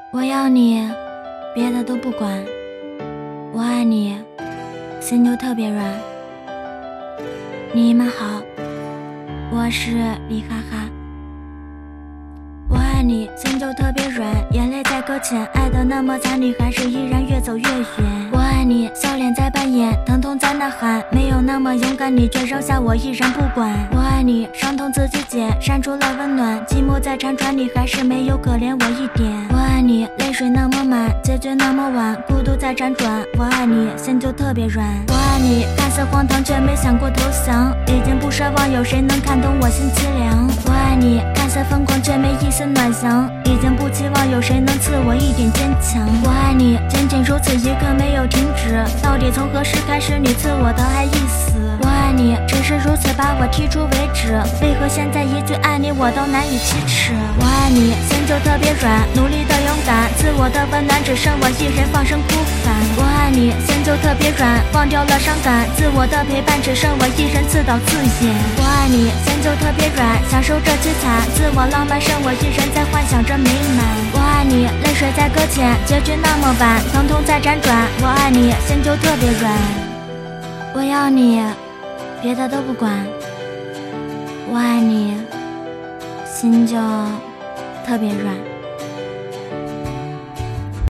我要你，别的都不管。我爱你，心就特别软。你们好，我是李哈哈。我爱你，心就特别软，眼泪在搁浅，爱得那么惨，你还是依然越走越远。我爱你，笑脸在扮演，疼痛在呐喊，没有那么勇敢，你却扔下我依然不管。我爱你，伤痛自己解，删除了温暖，寂寞在缠转，你还是没有可怜我一点。我爱你，泪水那么满，结局那么晚，孤独在辗转。我爱你，心就特别软。我爱你，看似荒唐却没想过投降，已经不奢望有谁能看懂我心凄凉。我爱你，看似疯狂却没一丝暖阳，已经不期望有谁能赐我一点坚强。我爱你，仅仅如此一刻没有停止，到底从何时开始你赐我的爱已死？我爱你，只是如此把我剔除为止，为何现在一句爱你我都难以启齿？我爱你，心就特别软，努力的勇敢，自我的温暖只剩我一人放声哭喊。我爱你，心就特别软，忘掉了伤感，自我的陪伴只剩我一人自导自演。我爱你，心就特别软，享受着凄惨，自我浪漫剩我一人在幻想着美满。我爱你，泪水在搁浅，结局那么晚，疼痛在辗转。我爱你，心就特别软。我要你，别的都不管。我爱你，心就特别软。